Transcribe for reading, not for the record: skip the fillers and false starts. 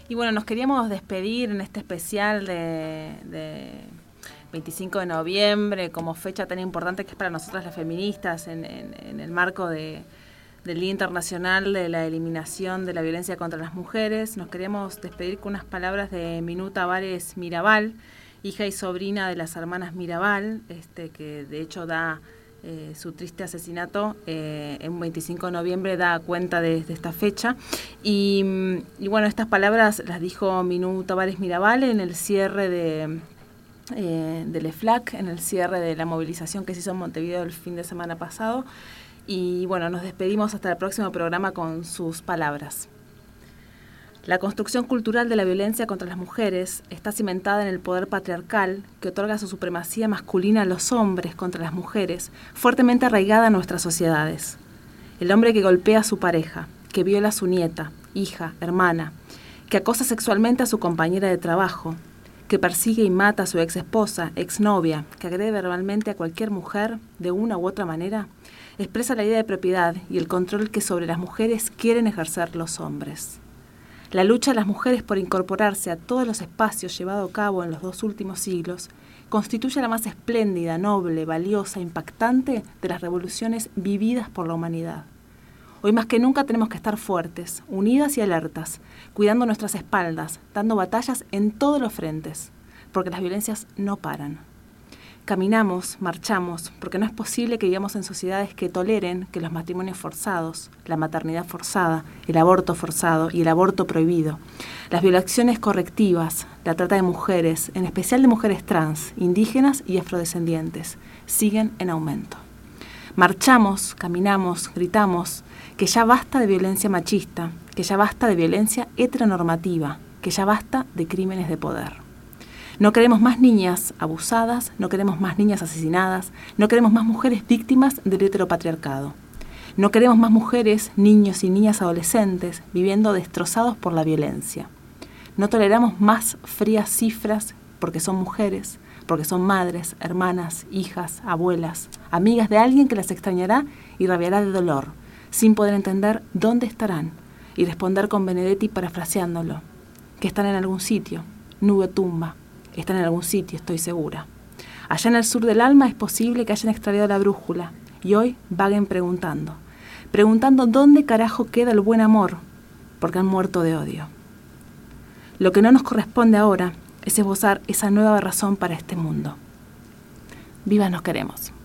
Y bueno, nos queríamos despedir en este especial de 25 de noviembre, como fecha tan importante que es para nosotras las feministas, en el marco del Día Internacional de la Eliminación de la Violencia contra las Mujeres. Nos queríamos despedir con unas palabras de Minú Tavares Mirabal, hija y sobrina de las hermanas Mirabal, que de hecho da su triste asesinato en 25 de noviembre, da cuenta de esta fecha. Y bueno, estas palabras las dijo Minú Tavares Mirabal en el cierre del EFLAC, en el cierre de la movilización que se hizo en Montevideo el fin de semana pasado. Y bueno, nos despedimos hasta el próximo programa con sus palabras. La construcción cultural de la violencia contra las mujeres está cimentada en el poder patriarcal que otorga su supremacía masculina a los hombres contra las mujeres, fuertemente arraigada en nuestras sociedades. El hombre que golpea a su pareja, que viola a su nieta, hija, hermana, que acosa sexualmente a su compañera de trabajo, que persigue y mata a su ex esposa, exnovia, que agrede verbalmente a cualquier mujer de una u otra manera, expresa la idea de propiedad y el control que sobre las mujeres quieren ejercer los hombres. La lucha de las mujeres por incorporarse a todos los espacios llevado a cabo en los 2 últimos siglos constituye la más espléndida, noble, valiosa, impactante de las revoluciones vividas por la humanidad. Hoy más que nunca tenemos que estar fuertes, unidas y alertas, cuidando nuestras espaldas, dando batallas en todos los frentes, porque las violencias no paran. Caminamos, marchamos, porque no es posible que vivamos en sociedades que toleren que los matrimonios forzados, la maternidad forzada, el aborto forzado y el aborto prohibido, las violaciones correctivas, la trata de mujeres, en especial de mujeres trans, indígenas y afrodescendientes, siguen en aumento. Marchamos, caminamos, gritamos que ya basta de violencia machista, que ya basta de violencia heteronormativa, que ya basta de crímenes de poder. No queremos más niñas abusadas, no queremos más niñas asesinadas, no queremos más mujeres víctimas del heteropatriarcado. No queremos más mujeres, niños y niñas adolescentes viviendo destrozados por la violencia. No toleramos más frías cifras porque son mujeres, porque son madres, hermanas, hijas, abuelas, amigas de alguien que las extrañará y rabiará de dolor, sin poder entender dónde estarán y responder con Benedetti parafraseándolo, que están en algún sitio, nube tumba. Están en algún sitio, estoy segura. Allá en el sur del alma es posible que hayan extraviado la brújula y hoy vaguen preguntando dónde carajo queda el buen amor, porque han muerto de odio. Lo que no nos corresponde ahora es esbozar esa nueva razón para este mundo. Vivas nos queremos.